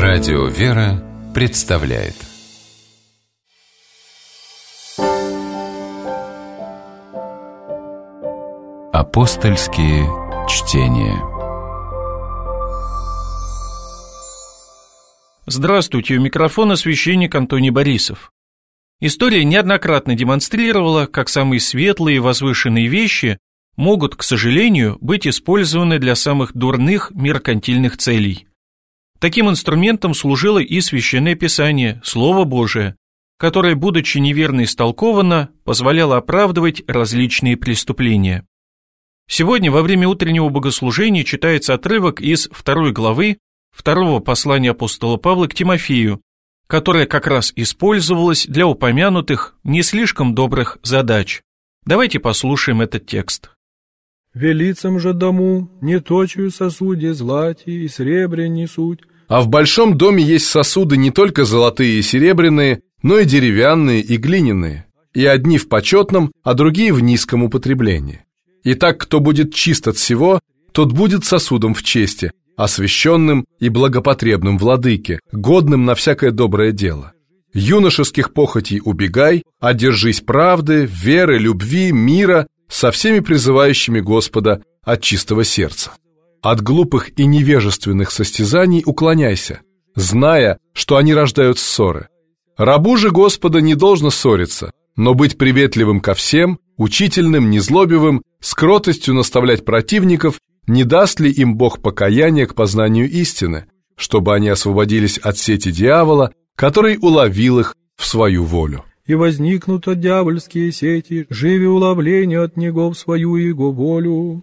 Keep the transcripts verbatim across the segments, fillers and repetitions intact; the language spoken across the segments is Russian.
Радио «Вера» представляет Апостольские чтения. Здравствуйте, у микрофона священник Антоний Борисов. История неоднократно демонстрировала, как самые светлые и возвышенные вещи могут, к сожалению, быть использованы для самых дурных меркантильных целей. Таким инструментом служило и Священное Писание, Слово Божие, которое, будучи неверно истолковано, позволяло оправдывать различные преступления. Сегодня во время утреннего богослужения читается отрывок из второй главы второго послания апостола Павла к Тимофею, которое как раз использовалось для упомянутых не слишком добрых задач. Давайте послушаем этот текст. «В лицам же дому не точию сосуде злати и сребре не суть». А в большом доме есть сосуды не только золотые и серебряные, но и деревянные и глиняные, и одни в почетном, а другие в низком употреблении. Итак, кто будет чист от всего, тот будет сосудом в чести, освященным и благопотребным владыке, годным на всякое доброе дело. Юношеских похотей убегай, а держись правды, веры, любви, мира, со всеми призывающими Господа от чистого сердца. От глупых и невежественных состязаний уклоняйся, зная, что они рождают ссоры. Рабу же Господа не должно ссориться, но быть приветливым ко всем, учительным, незлобивым, с кротостью наставлять противников, не даст ли им Бог покаяния к познанию истины, чтобы они освободились от сети дьявола, который уловил их в свою волю. И возникнут от дьявольские сети, живи уловление от него в свою его волю».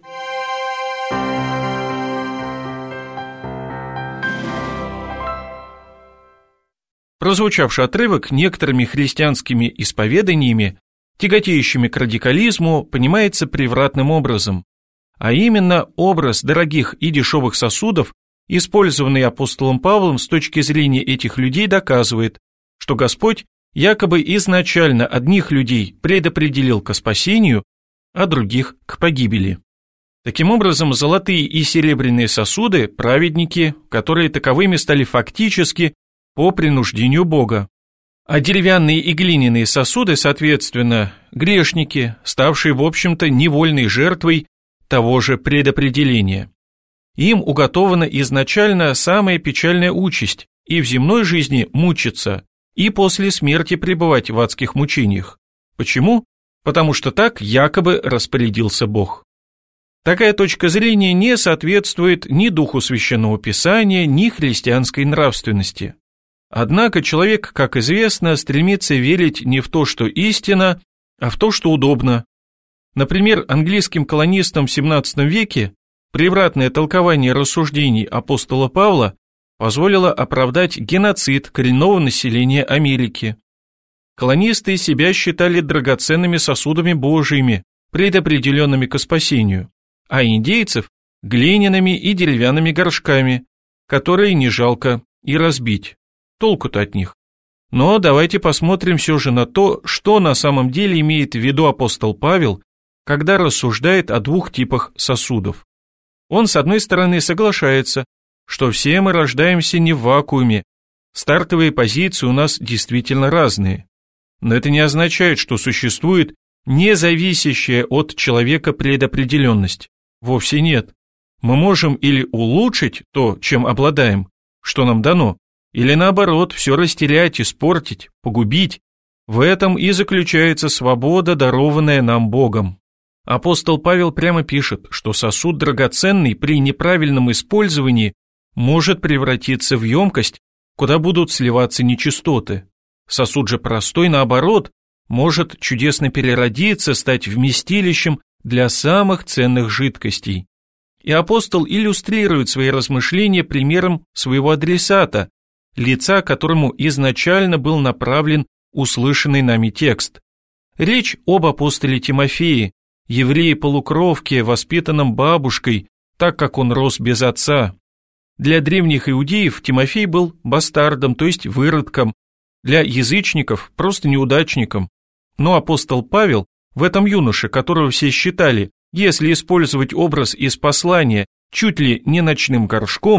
Прозвучавший отрывок некоторыми христианскими исповеданиями, тяготеющими к радикализму, понимается превратным образом, а именно образ дорогих и дешевых сосудов, использованный апостолом Павлом с точки зрения этих людей, доказывает, что Господь якобы изначально одних людей предопределил к спасению, а других к погибели. Таким образом, золотые и серебряные сосуды – праведники, которые таковыми стали фактически по принуждению Бога. А деревянные и глиняные сосуды, соответственно, грешники, ставшие, в общем-то, невольной жертвой того же предопределения. Им уготована изначально самая печальная участь – и в земной жизни мучиться, и после смерти пребывать в адских мучениях. Почему? Потому что так якобы распорядился Бог. Такая точка зрения не соответствует ни духу Священного Писания, ни христианской нравственности. Однако человек, как известно, стремится верить не в то, что истина, а в то, что удобно. Например, английским колонистам в семнадцатом веке превратное толкование рассуждений апостола Павла позволило оправдать геноцид коренного населения Америки. Колонисты себя считали драгоценными сосудами Божьими, предопределенными ко спасению, а индейцев – глиняными и деревянными горшками, которые не жалко и разбить. Толку-то от них. Но давайте посмотрим все же на то, что на самом деле имеет в виду апостол Павел, когда рассуждает о двух типах сосудов. Он, с одной стороны, соглашается, что все мы рождаемся не в вакууме, стартовые позиции у нас действительно разные. Но это не означает, что существует независящая от человека предопределенность. Вовсе нет. Мы можем или улучшить то, чем обладаем, что нам дано, или наоборот, все растерять, испортить, погубить. В этом и заключается свобода, дарованная нам Богом. Апостол Павел прямо пишет, что сосуд драгоценный при неправильном использовании может превратиться в емкость, куда будут сливаться нечистоты. Сосуд же простой, наоборот, может чудесно переродиться, стать вместилищем для самых ценных жидкостей. И апостол иллюстрирует свои размышления примером своего адресата, лица, которому изначально был направлен услышанный нами текст. Речь об апостоле Тимофее, еврее-полукровке, воспитанном бабушкой, так как он рос без отца. Для древних иудеев Тимофей был бастардом, то есть выродком, для язычников просто неудачником. Но апостол Павел в этом юноше, которого все считали, если использовать образ из послания, чуть ли не ночным горшком,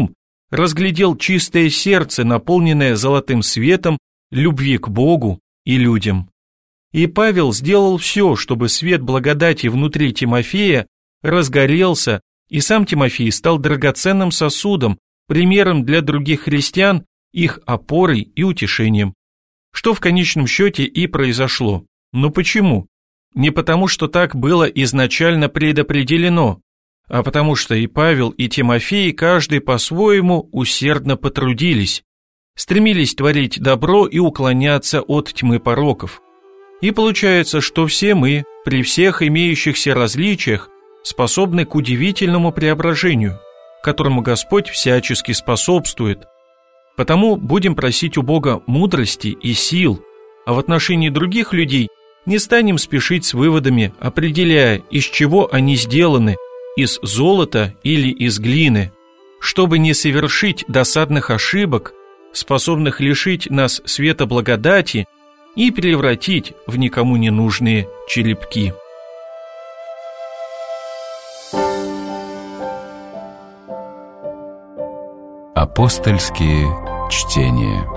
разглядел чистое сердце, наполненное золотым светом любви к Богу и людям. И Павел сделал все, чтобы свет благодати внутри Тимофея разгорелся, и сам Тимофей стал драгоценным сосудом, примером для других христиан, их опорой и утешением. Что в конечном счете и произошло. Но почему? Не потому, что так было изначально предопределено, а потому что и Павел, и Тимофей, каждый по-своему усердно потрудились, стремились творить добро и уклоняться от тьмы пороков. И получается, что все мы, при всех имеющихся различиях, способны к удивительному преображению, которому Господь всячески способствует. Потому будем просить у Бога мудрости и сил, а в отношении других людей не станем спешить с выводами, определяя, из чего они сделаны, из золота или из глины, чтобы не совершить досадных ошибок, способных лишить нас света благодати и превратить в никому не нужные черепки. Апостольские чтения.